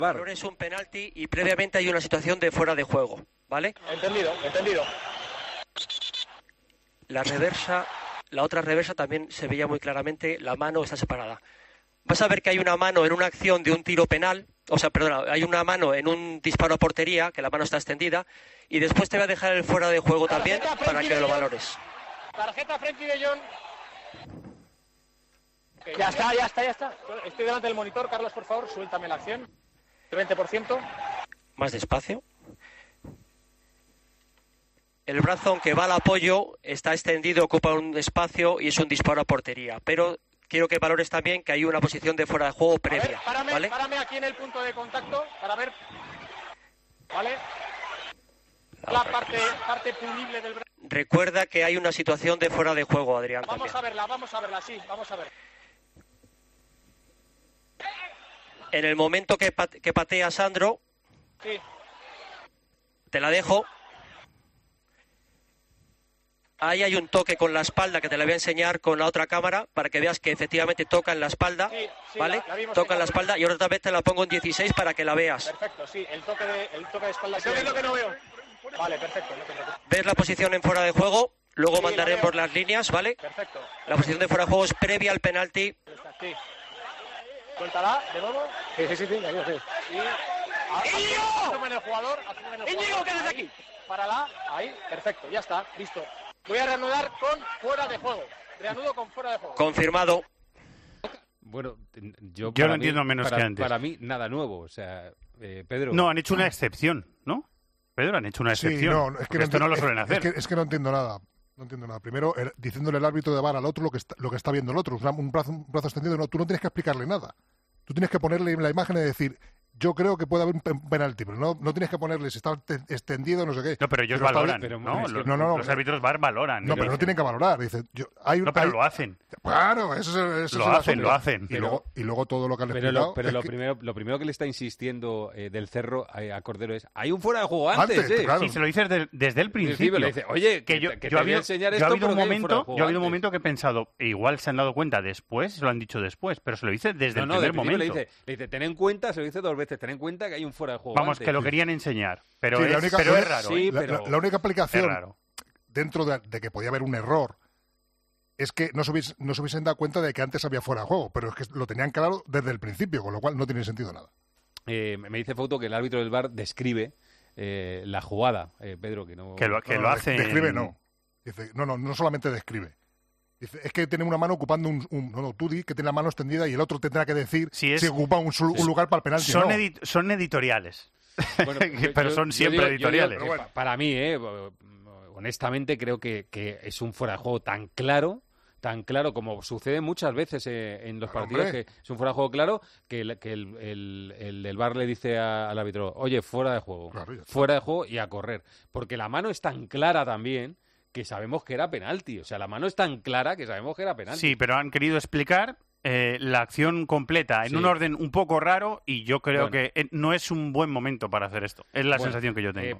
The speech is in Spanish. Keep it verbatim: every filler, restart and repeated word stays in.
valor es un penalti y previamente hay una situación de fuera de juego, ¿vale? Entendido, entendido. La reversa, la otra reversa también se veía muy claramente, la mano está separada. Vas a ver que hay una mano en una acción de un tiro penal, o sea, perdona, hay una mano en un disparo a portería, que la mano está extendida, y después te voy a dejar el fuera de juego también para que lo valores. Tarjeta Frenkie de Jong. Okay, ya está, ya está, ya está. Estoy delante del monitor, Carlos, por favor, suéltame la acción. veinte por ciento. Más despacio. El brazo, aunque va al apoyo, está extendido, ocupa un espacio y es un disparo a portería. Pero quiero que valores también que hay una posición de fuera de juego previa. A ver, párame, ¿vale? párame aquí en el punto de contacto para ver. ¿Vale? La parte, parte punible del brazo. Recuerda que hay una situación de fuera de juego, Adrián. Vamos también. a verla, vamos a verla, sí, vamos a ver. En el momento que, pat- que patea Sandro, Sí. te la dejo. Ahí hay un toque con la espalda que te la voy a enseñar con la otra cámara para que veas que efectivamente toca en la espalda, Sí, sí, ¿vale? la- la vimos Toca en en la la- espalda y ahora otra vez te la pongo en dieciséis para que la veas. Perfecto, sí, el toque de, el toque de espalda. Estoy viendo que no veo. Vale, perfecto, no te preocupes. Ves la posición en fuera de juego, luego Sí, la mandaremos veo. las líneas, ¿vale? Perfecto. La posición de fuera de juego es previa al penalti. Sí. Suéltala, de nuevo. Sí, sí, sí, sí, ya, ya, sí. Y... ¡Íñigo! Asume en el jugador, asume en el ¡Íñigo, jugador. que desde Ahí, aquí! Párala, ahí, perfecto, ya está, listo. Voy a reanudar con fuera de juego. Reanudo con fuera de juego. Confirmado. Bueno, yo, Yo para lo mí- entiendo menos para, que antes. Para mí, nada nuevo. O sea, eh, Pedro... No, han hecho una excepción, ¿no? Pedro, han hecho una Sí, excepción. no, es que porque no esto no lo enti- suelen es- hacer. Es que, es que no entiendo nada. No entiendo nada. Primero, el- diciéndole el árbitro de V A R al otro lo que está, lo que está viendo el otro. Una- un, brazo, un brazo extendido. No, tú no tienes que explicarle nada. Tú tienes que ponerle la imagen y decir, yo creo que puede haber un pe- un penalti, pero no, no tienes que ponerle si está te- extendido, no sé qué. No, pero ellos Pero está valoran, bien. ¿no? Es que- Los, no, no, los no. árbitros V A R valoran. No, y pero no dicen. tienen que valorar. Dice, yo, hay un, No, pero hay- lo hacen. Claro, eso es, eso Lo es el hacen, asunto. lo hacen. Y, Pero- luego, y luego todo lo que han Pero, explicado lo, pero es lo, que- primero, lo primero que le está insistiendo eh, del Cerro eh, a Cordero es, hay un fuera de juego antes, Antes, ¿eh? claro. Sí, se lo dices de- desde el Al principio. le dice, oye, que, que yo, te- que yo te ha voy a habido, enseñar yo esto ha habido un porque hay fuera de momento, juego yo ha habido un antes". momento que he pensado, e igual se han dado cuenta después, se lo han dicho después, pero se lo dice desde No, el no, primer del principio momento. le dice, le dice, ten en cuenta, se lo dice dos veces, ten en cuenta que hay un fuera de juego Vamos, antes. que lo querían enseñar, pero, Sí, es, la única- pero la- es raro. sí, ¿eh? la, pero- la- la única Es explicación raro. dentro de, de que podía haber un error es que no se, hubies- no se hubiesen dado cuenta de que antes había fuera de juego, pero es que lo tenían claro desde el principio, con lo cual no tiene sentido nada. Eh, me dice Fouto que el árbitro del V A R describe eh, la jugada, eh, Pedro, que no... Que lo, que No, lo no, hacen. Describe no. Dice, no, no, no solamente describe. Dice, es que tiene una mano ocupando un, un- No, no, tú di que tiene la mano extendida y el otro tendrá que decir Sí, es- si ocupa un, su- un lugar para el penalti. Son, no. edit- son editoriales. Bueno, pero yo- son yo siempre digo- yo digo editoriales. que pa- Para mí, eh, honestamente, creo que, que es un fuera de juego tan claro, tan claro como sucede muchas veces eh, en los Claro, partidos, hombre. que es un fuera de juego claro, que el, que el, el- el del V A R le dice a- al árbitro, oye, fuera de juego, Claro, ya está. fuera de juego y a correr. Porque la mano es tan clara también que sabemos que era penalti. O sea, la mano es tan clara que sabemos que era penalti. Sí, pero han querido explicar eh, la acción completa en Sí. un orden un poco raro y yo creo Bueno. que eh, no es un buen momento para hacer esto. Es la Bueno, sensación que yo eh, tengo.